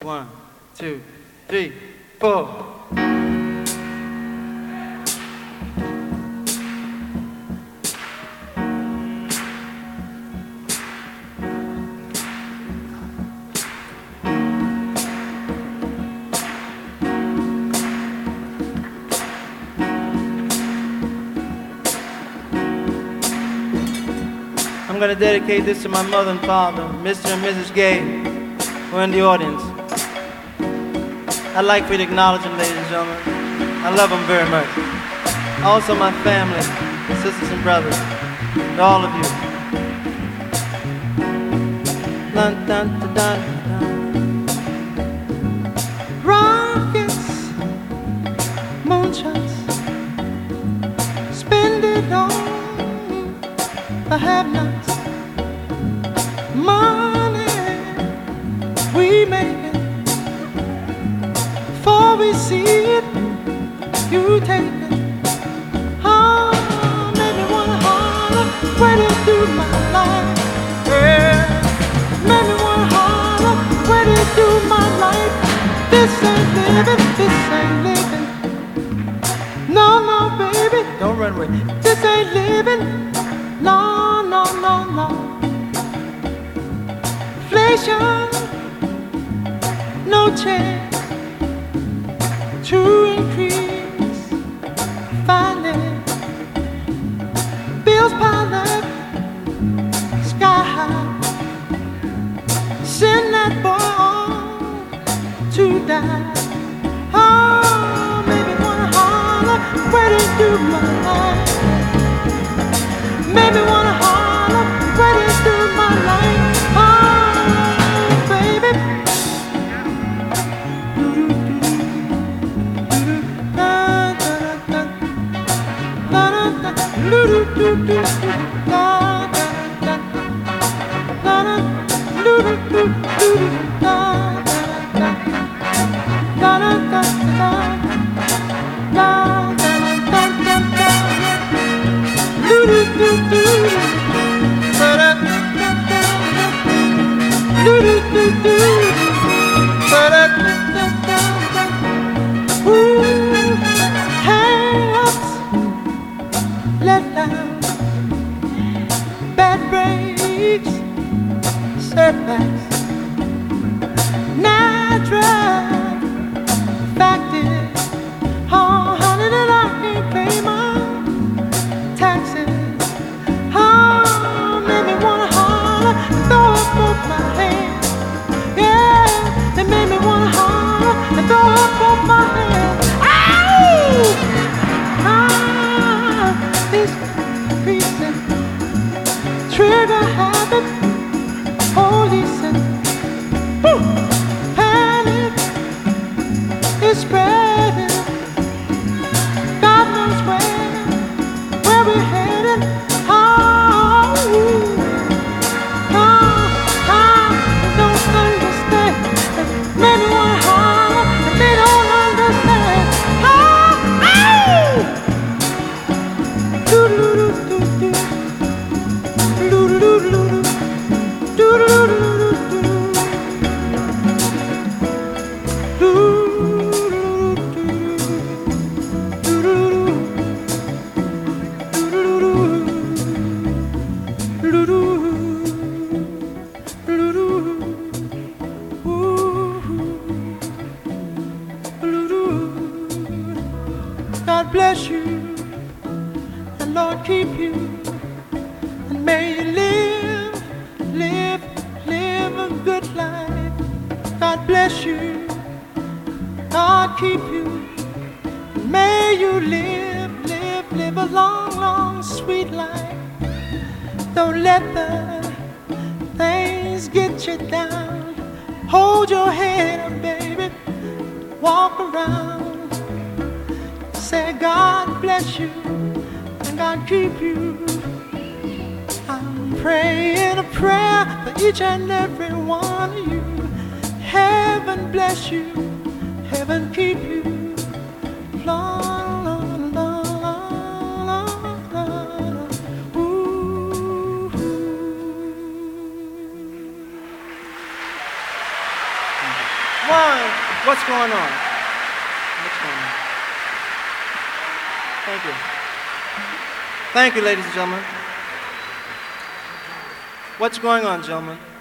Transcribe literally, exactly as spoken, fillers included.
One, two, three, four. I'm going to dedicate this to my mother and father, Mister and Missus Gay, who are in the audience. I'd like for you to acknowledge them, ladies and gentlemen. I love them very much. Also my family, sisters and brothers, and all of you. Dun, dun, dun, dun, dun. Rockets, moonshots, spend it all. I have nots, money we make it. Before we see it, you take it. Oh, made me wanna holler, where did you do my life? Yeah, made me wanna holler, where did you do my life? This ain't living, this ain't living. No, no, baby, don't run away. This ain't living. No, no, no, no. Inflation, no chance to increase finance. Bills pile up, sky high. Send that boy on to die. Oh, maybe wanna holler, where did you do my life? Made me wanna holler, where did you do my life? Oh, baby. Hang-ups, let down, bad breaks, setbacks, natural fact is, oh, honey, that I can't pay my taxes. Oh, made me wanna holler, throw up both my hands. Yeah, it made me wanna holler and throw up both my hands. Ow! Ah, these pieces, trigger habit, policing. Woo! Panic is spreading. God knows where, where we're headed. Oh, oh, I don't understand. Made me wanna holler, and they don't understand. Oh, ow! Doo-doo-doo-doo-doo. Doo-doo-doo-doo-doo. Doo-doo-doo-doo-doo. God bless you, and Lord keep you, and may you live, live, live a good life. God bless you, God keep you, and may you live, live, live a long, long, sweet life. Don't let the things get you down. Hold your head up, baby, walk around. Say God bless you and God keep you. I'm praying a prayer for each and every one of you. Heaven bless you, heaven keep you. La, la, la, la, la, la, la. Ooh. on? What's going on? What's going on? Thank you. Thank you, ladies and gentlemen. What's going on, gentlemen?